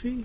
Heafy.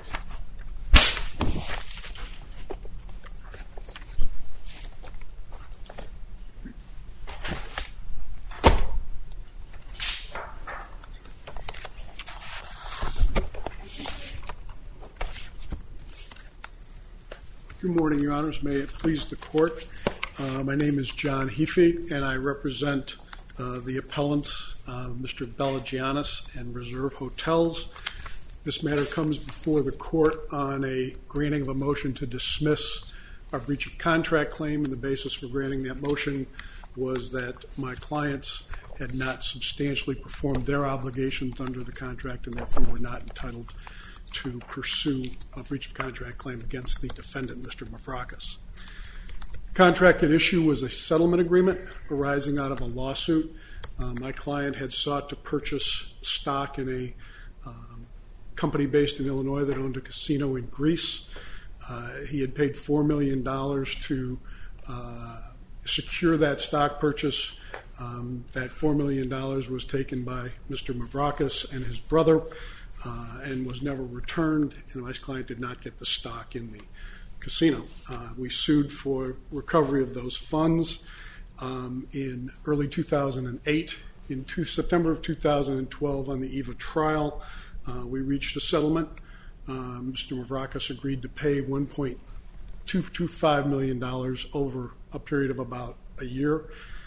Good morning, Your Honors. May it please the Court. My name is John Heafy, and I represent the appellants, Mr. Balagianis and Reserve Hotels. This matter comes before the Court on a granting of a motion to dismiss our breach of contract claim, and the basis for granting that motion was that my clients had not substantially performed their obligations under the contract and therefore were not entitled to pursue a breach of contract claim against the defendant, Mr. Mavrakis. The contract at issue was a settlement agreement arising out of a lawsuit. My client had sought to purchase stock in a company based in Illinois that owned a casino in Greece. He had paid $4 million to secure that stock purchase. That $4 million was taken by Mr. Mavrakis and his brother and was never returned, and my client did not get the stock in the casino. We sued for recovery of those funds in early 2008. In September of 2012, on the eve of trial, we reached a settlement. Mr. Mavrakis agreed to pay $1.225 million over a period of about a year.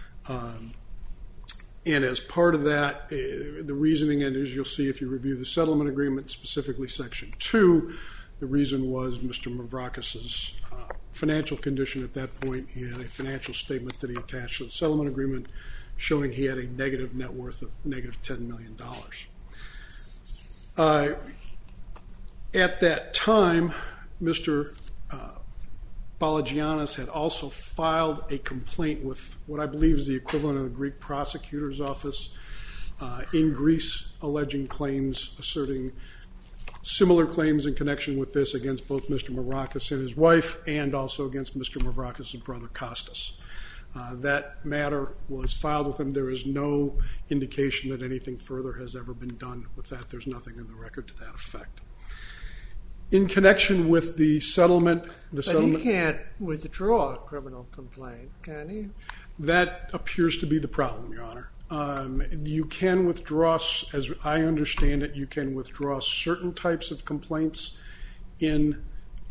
And as part of that, the reasoning, and as you'll see if you review the settlement agreement, specifically Section 2, the reason was Mr. Mavrakis' financial condition at that point. He had a financial statement that he attached to the settlement agreement showing he had a negative net worth of negative $10 million. At that time, Mr. Balagianis had also filed a complaint with what I believe is the equivalent of the Greek prosecutor's office in Greece, alleging claims, asserting similar claims in connection with this against both Mr. Mavrakis and his wife and also against Mr. Mavrakis' brother Kostas. That matter was filed with him. There is no indication that anything further has ever been done with that. There's nothing in the record to that effect. In connection with the settlement... But he can't withdraw a criminal complaint, can he? That appears to be the problem, Your Honor. You can withdraw, as I understand it, you can withdraw certain types of complaints in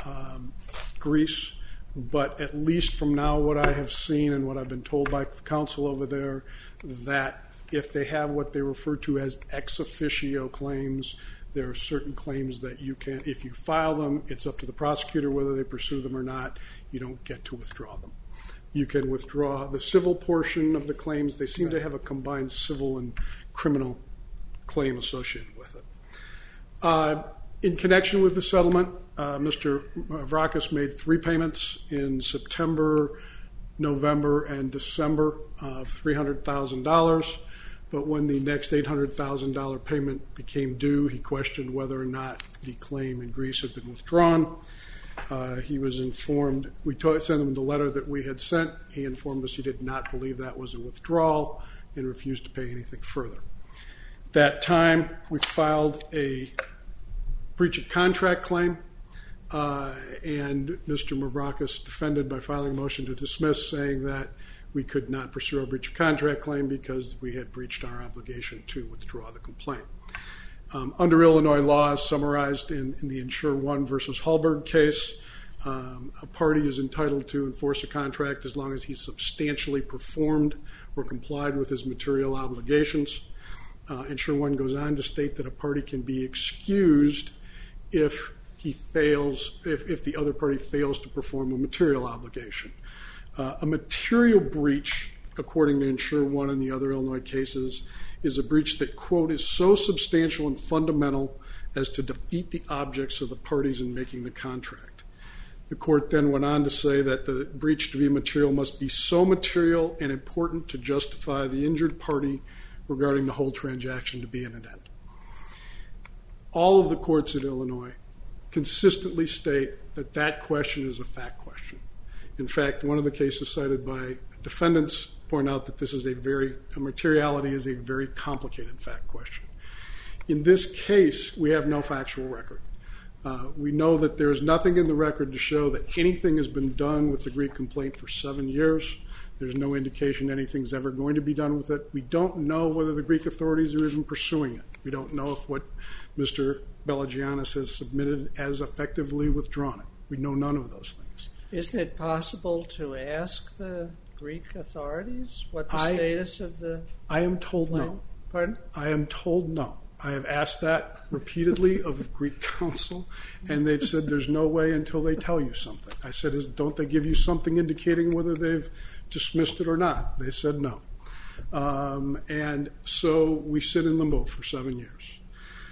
Greece, but at least from now what I have seen and what I've been told by counsel over there, that if they have what they refer to as ex officio claims, there are certain claims that you can, if you file them, it's up to the prosecutor whether they pursue them or not. You don't get to withdraw them. You can withdraw the civil portion of the claims. They seem to have a combined civil and criminal claim associated with it. In connection with the settlement, Mr. Mavrakis made 3 payments in September, November, and December of $300,000. But when the next $800,000 payment became due, he questioned whether or not the claim in Greece had been withdrawn. He was informed, we sent him the letter that we had sent. He informed us he did not believe that was a withdrawal and refused to pay anything further. At that time, we filed a breach of contract claim, and Mr. Mavrakis defended by filing a motion to dismiss, saying that we could not pursue a breach of contract claim because we had breached our obligation to withdraw the complaint. Under Illinois law, as summarized in the Insure One versus Hallberg case, a party is entitled to enforce a contract as long as he substantially performed or complied with his material obligations. Insure One goes on to state that a party can be excused if he fails, if the other party fails to perform a material obligation. A material breach, according to Insure One and the other Illinois cases, is a breach that, quote, is so substantial and fundamental as to defeat the objects of the parties in making the contract. The court then went on to say that the breach to be material must be so material and important to justify the injured party regarding the whole transaction to be at an end. All of the courts in Illinois consistently state that that question is a fact question. In fact, one of the cases cited by defendants point out that this is materiality is a very complicated fact question. In this case, we have no factual record. We know that there's nothing in the record to show that anything has been done with the Greek complaint for 7 years. There's no indication anything's ever going to be done with it. We don't know whether the Greek authorities are even pursuing it. We don't know if what Mr. Belagianis has submitted has effectively withdrawn it. We know none of those things. Isn't it possible to ask the Greek authorities what the status of the... I am told no. Pardon? I am told no. I have asked that repeatedly of Greek counsel, and they've said there's no way until they tell you something. I said, don't they give you something indicating whether they've dismissed it or not? They said no. And so we sit in limbo for 7 years.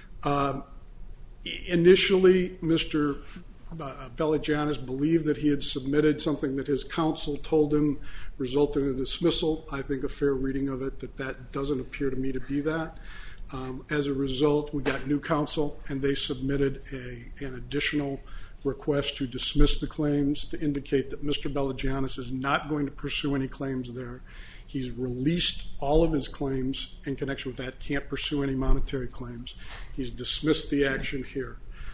Initially, Mr. Belagianis believed that he had submitted something that his counsel told him resulted in a dismissal. I think a fair reading of it, that doesn't appear to me to be that. As a result, we got new counsel, and they submitted an additional request to dismiss the claims to indicate that Mr. Belagianis is not going to pursue any claims there. He's released all of his claims in connection with that, can't pursue any monetary claims. He's dismissed the action here.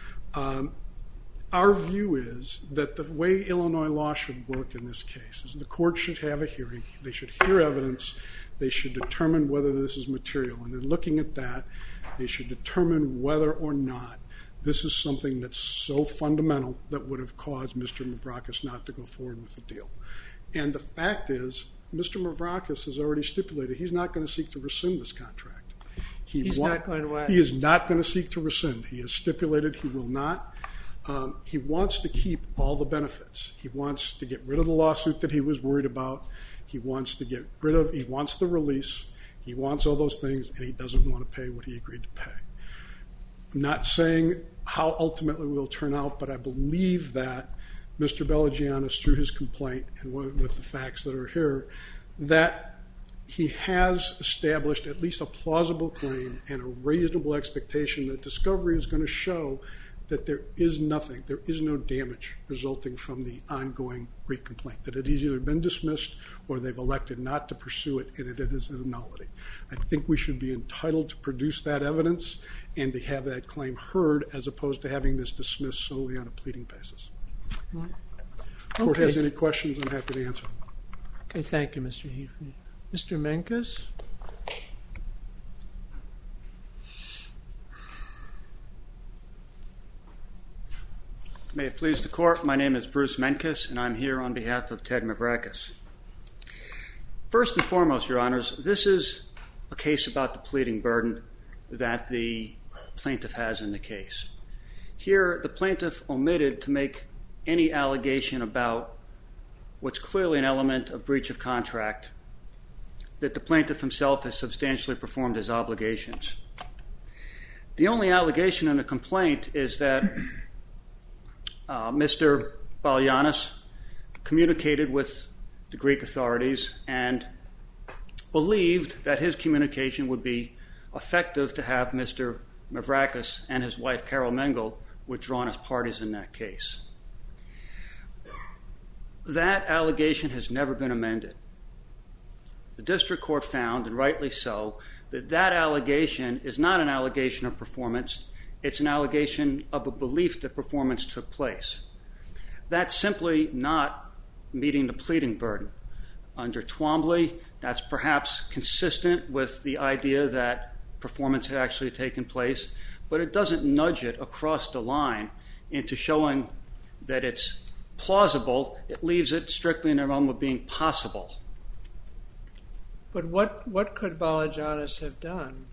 Our view is that the way Illinois law should work in this case is the court should have a hearing. They should hear evidence. They should determine whether this is material. And in looking at that, they should determine whether or not this is something that's so fundamental that would have caused Mr. Mavrakis not to go forward with the deal. And the fact is, Mr. Mavrakis has already stipulated he's not going to seek to rescind this contract. He's not going to what? He is not going to seek to rescind. He has stipulated he will not. He wants to keep all the benefits. He wants to get rid of the lawsuit that he was worried about. He wants the release. He wants all those things, and he doesn't want to pay what he agreed to pay. I'm not saying how ultimately it will turn out, but I believe that Mr. Belagianis, through his complaint and with the facts that are here, that he has established at least a plausible claim and a reasonable expectation that discovery is going to show that there is no damage resulting from the ongoing Greek complaint, that it has either been dismissed or they've elected not to pursue it, and it is a nullity. I think we should be entitled to produce that evidence and to have that claim heard as opposed to having this dismissed solely on a pleading basis. If the court has any questions, I'm happy to answer. Okay, thank you, Mr. Heafy. Mr. Menkes? May it please the court, my name is Bruce Menkes, and I'm here on behalf of Ted Mavrakis. First and foremost, Your Honors, this is a case about the pleading burden that the plaintiff has in the case. Here, the plaintiff omitted to make any allegation about what's clearly an element of breach of contract, that the plaintiff himself has substantially performed his obligations. The only allegation in the complaint is that Mr. Belagianis communicated with the Greek authorities and believed that his communication would be effective to have Mr. Mavrakis and his wife, Carol Mengel, withdrawn as parties in that case. That allegation has never been amended. The district court found, and rightly so, that that allegation is not an allegation of performance. It's an allegation of a belief that performance took place. That's simply not meeting the pleading burden. Under Twombly, that's perhaps consistent with the idea that performance had actually taken place, but it doesn't nudge it across the line into showing that it's plausible. It leaves it strictly in the realm of being possible. But what could Belagianis have done?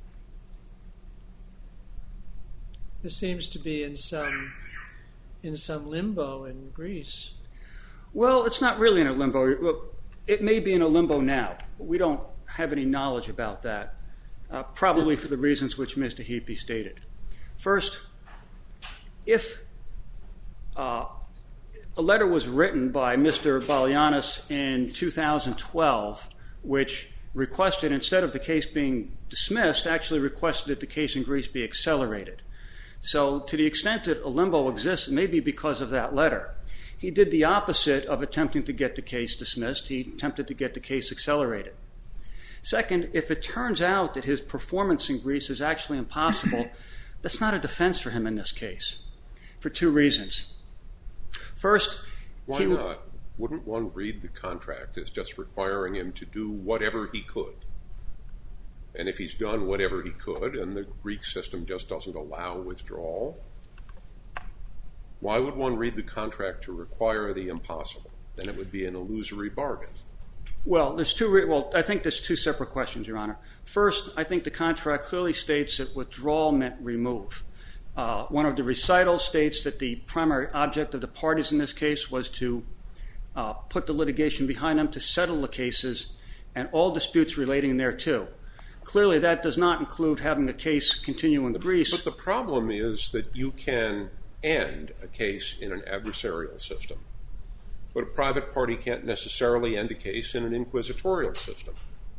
This seems to be in some limbo in Greece. Well, it's not really in a limbo. It may be in a limbo now. We don't have any knowledge about that, probably for the reasons which Mr. Heapy stated. First, if a letter was written by Mr. Belagianis in 2012, which requested, instead of the case being dismissed, actually requested that the case in Greece be accelerated. So to the extent that a limbo exists, it may be because of that letter. He did the opposite of attempting to get the case dismissed. He attempted to get the case accelerated. Second, if it turns out that his performance in Greece is actually impossible, that's not a defense for him in this case. for two reasons. First, why not? Wouldn't one read the contract as just requiring him to do whatever he could? And if he's done whatever he could and the Greek system just doesn't allow withdrawal, why would one read the contract to require the impossible? Then it would be an illusory bargain. Well, I think there's two separate questions, Your Honor. First, I think the contract clearly states that withdrawal meant remove. One of the recitals states that the primary object of the parties in this case was to put the litigation behind them, to settle the cases, and all disputes relating thereto. Clearly, that does not include having a case continue in Greece. But the problem is that you can end a case in an adversarial system, but a private party can't necessarily end a case in an inquisitorial system.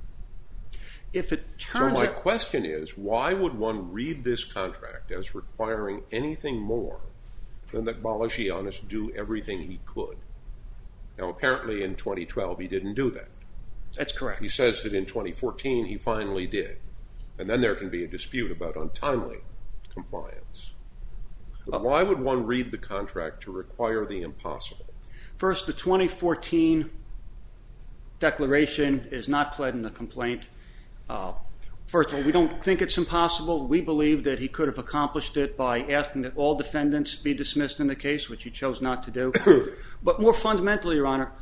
So my question is, why would one read this contract as requiring anything more than that Balagianis do everything he could? Now, apparently in 2012 he didn't do that. That's correct. He says that in 2014 he finally did. And then there can be a dispute about untimely compliance. But why would one read the contract to require the impossible? First, the 2014 declaration is not pled in the complaint. First of all, we don't think it's impossible. We believe that he could have accomplished it by asking that all defendants be dismissed in the case, which he chose not to do. But more fundamentally, Your Honor,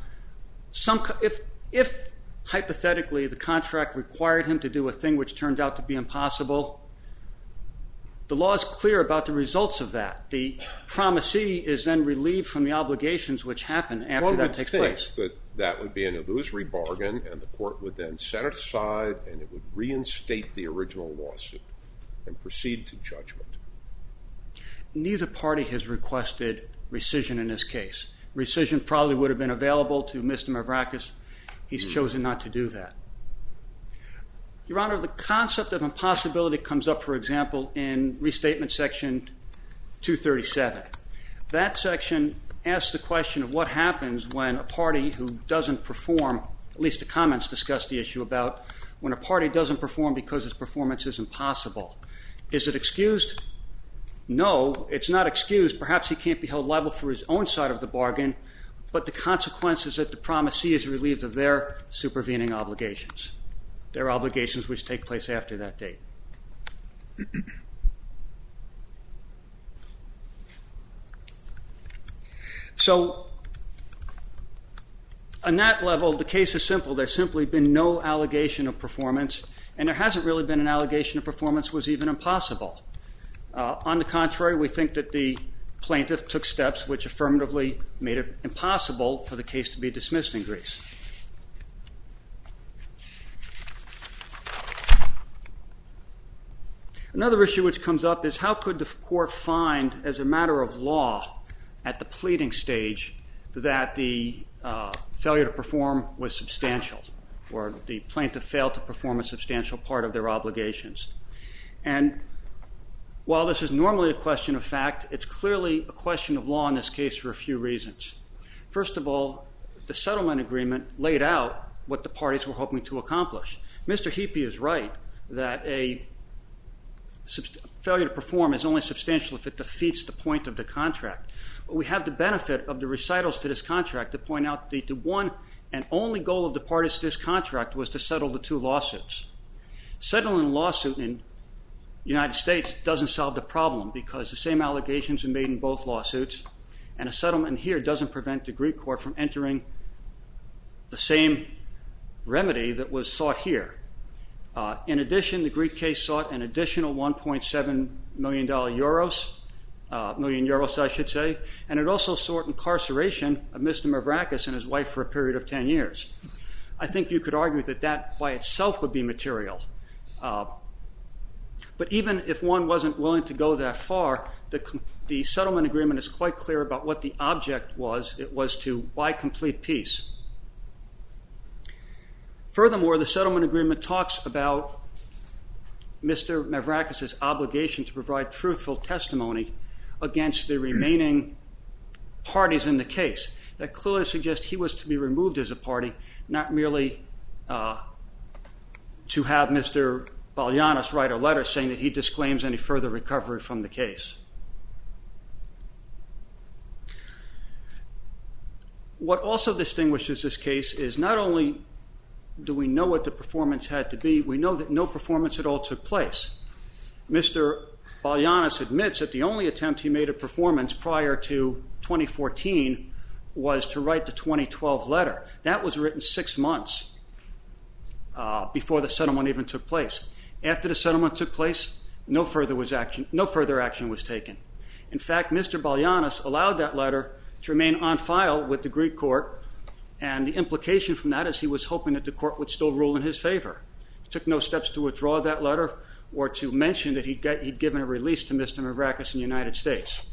if hypothetically the contract required him to do a thing which turned out to be impossible, the law is clear about the results of that. The promisee is then relieved from the obligations which happen after that takes place. One would think that would be an illusory bargain, and the court would then set it aside, and it would reinstate the original lawsuit and proceed to judgment. Neither party has requested rescission in this case. Rescission probably would have been available to Mr. Mavrakis. He's chosen not to do that. Your Honor, the concept of impossibility comes up, for example, in Restatement Section 237. That section asks the question of what happens when a party who doesn't perform, at least the comments discuss the issue about when a party doesn't perform because its performance is impossible. Is it excused? No, it's not excused. Perhaps he can't be held liable for his own side of the bargain, but the consequence is that the promisee is relieved of their supervening obligations. There are obligations which take place after that date. So, on that level, the case is simple. There's simply been no allegation of performance, and there hasn't really been an allegation of performance was even impossible. On the contrary, we think that the plaintiff took steps which affirmatively made it impossible for the case to be dismissed in Greece. Another issue which comes up is how could the court find, as a matter of law, at the pleading stage, that the failure to perform was substantial, or the plaintiff failed to perform a substantial part of their obligations. And while this is normally a question of fact, it's clearly a question of law in this case for a few reasons. First of all, the settlement agreement laid out what the parties were hoping to accomplish. Mr. Heapy is right that a failure to perform is only substantial if it defeats the point of the contract. But we have the benefit of the recitals to this contract to point out that the one and only goal of the parties to this contract was to settle the two lawsuits. Settling a lawsuit in the United States doesn't solve the problem because the same allegations are made in both lawsuits, and a settlement here doesn't prevent the Greek court from entering the same remedy that was sought here. In addition, the Greek case sought an additional 1.7 million euros, I should say, and it also sought incarceration of Mr. Mavrakis and his wife for a period of 10 years. I think you could argue that that by itself would be material. But even if one wasn't willing to go that far, the settlement agreement is quite clear about what the object was. It was to buy complete peace. Furthermore, the settlement agreement talks about Mr. Mavrakis' obligation to provide truthful testimony against the remaining parties in the case. That clearly suggests he was to be removed as a party, not merely to have Mr. Balyanis write a letter saying that he disclaims any further recovery from the case. What also distinguishes this case is not only do we know what the performance had to be, we know that no performance at all took place. Mr. Balyanis admits that the only attempt he made at performance prior to 2014 was to write the 2012 letter. That was written 6 months before the settlement even took place. After the settlement took place, no further action was taken. In fact, Mr. Balyanis allowed that letter to remain on file with the Greek court, and the implication from that is he was hoping that the court would still rule in his favor. He took no steps to withdraw that letter or to mention that he'd given a release to Mr. Mavrakis in the United States.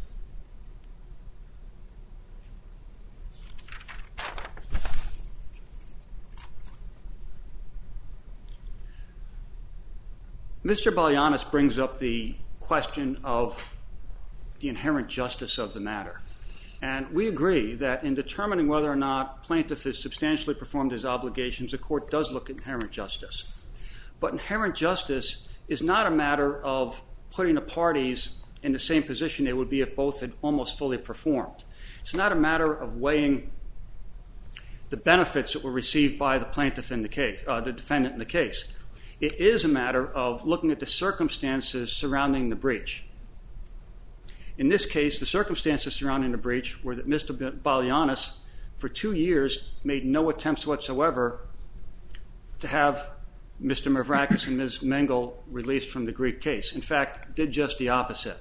Mr. Balyanis brings up the question of the inherent justice of the matter. And we agree that in determining whether or not plaintiff has substantially performed his obligations, the court does look at inherent justice. But inherent justice is not a matter of putting the parties in the same position they would be if both had almost fully performed. It's not a matter of weighing the benefits that were received by the plaintiff in the case, the defendant in the case. It is a matter of looking at the circumstances surrounding the breach. In this case, the circumstances surrounding the breach were that Mr. Balyanis, for 2 years, made no attempts whatsoever to have Mr. Mavrakis and Ms. Mengel released from the Greek case. In fact, did just the opposite.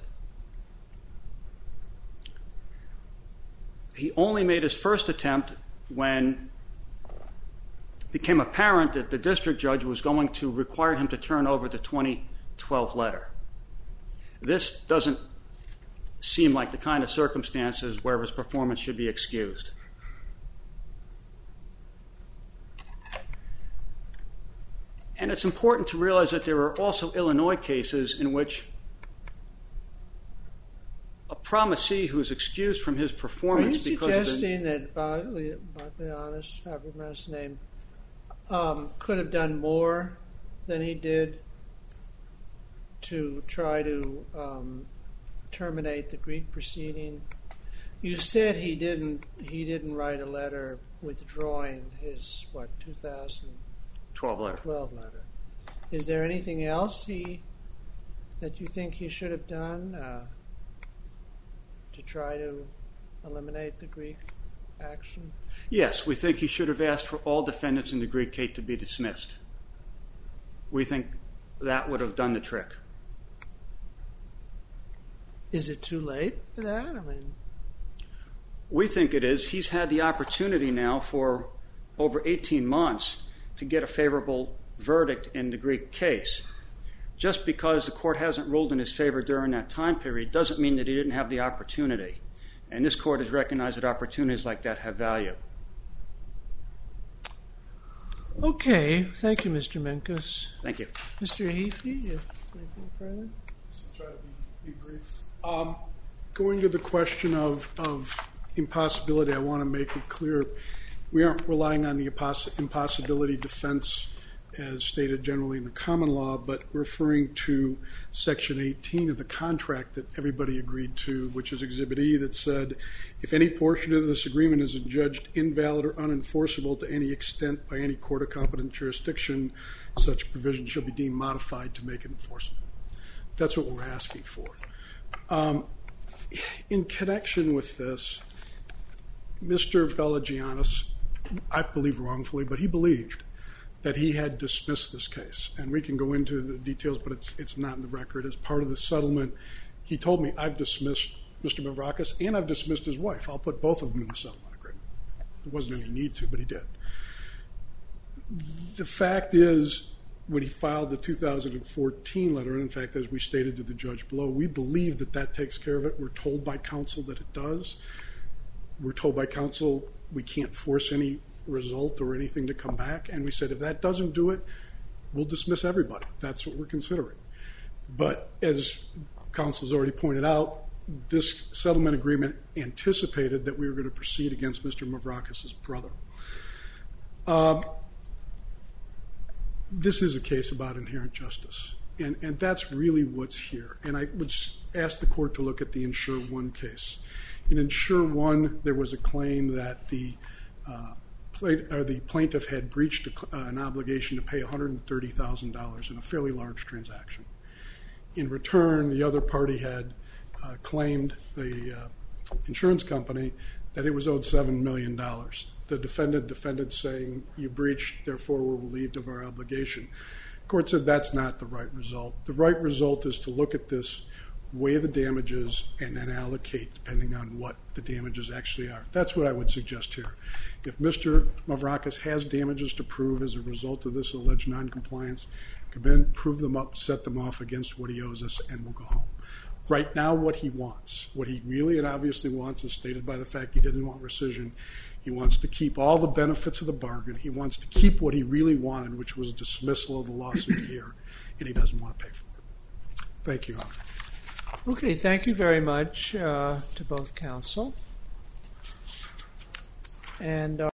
He only made his first attempt when it became apparent that the district judge was going to require him to turn over the 2012 letter. This doesn't seem like the kind of circumstances where his performance should be excused. And it's important to realize that there are also Illinois cases in which a promisee who is excused from his performance because of... Are you suggesting that Balyanis, however you his name, could have done more than he did to try to terminate the Greek proceeding? You said he didn't write a letter withdrawing his 2012 letter. Is there anything else that you think he should have done to try to eliminate the Greek action? Yes, we think he should have asked for all defendants in the Greek case to be dismissed. We think that would have done the trick. Is it too late for that? We think it is. He's had the opportunity now for over 18 months to get a favorable verdict in the Greek case. Just because the court hasn't ruled in his favor during that time period doesn't mean that he didn't have the opportunity. And this court has recognized that opportunities like that have value. Okay. Thank you, Mr. Menkes. Thank you. Mr. Heafy, anything further? I'll try to be brief. Going to the question of impossibility, I want to make it clear we aren't relying on the impossibility defense as stated generally in the common law, but referring to Section 18 of the contract that everybody agreed to, which is Exhibit E, that said, if any portion of this agreement is adjudged invalid or unenforceable to any extent by any court of competent jurisdiction, such provision shall be deemed modified to make it enforceable. That's what we're asking for. In connection with this, Mr. Balyanis, I believe wrongfully, but he believed that he had dismissed this case. And we can go into the details, but it's not in the record. As part of the settlement, he told me, I've dismissed Mr. Mavrakis and I've dismissed his wife. I'll put both of them in the settlement agreement. There wasn't any need to, but he did. The fact is, when he filed the 2014 letter, and in fact, as we stated to the judge below, we believe that that takes care of it. We're told by counsel that it does. We're told by counsel we can't force any result or anything to come back. And we said, if that doesn't do it, we'll dismiss everybody. That's what we're considering. But as counsel's already pointed out, this settlement agreement anticipated that we were going to proceed against Mr. Mavrakis' brother. This is a case about inherent justice, and that's really what's here. And I would ask the court to look at the Insure 1 case. In Insure 1, there was a claim that the the plaintiff had breached an obligation to pay $130,000 in a fairly large transaction. In return, the other party had claimed the insurance company that it was owed $7 million. The defendant saying, you breached, therefore we're relieved of our obligation. The court said that's not the right result. The right result is to look at this, weigh the damages, and then allocate depending on what the damages actually are. That's what I would suggest here. If Mr. Mavrakis has damages to prove as a result of this alleged noncompliance, come in, prove them up, set them off against what he owes us, and we'll go home. Right now, what he wants, what he really and obviously wants, is stated by the fact he didn't want rescission. He wants to keep all the benefits of the bargain. He wants to keep what he really wanted, which was dismissal of the lawsuit here, and he doesn't want to pay for it. Thank you, Your Honor. Okay, thank you very much to both counsel. And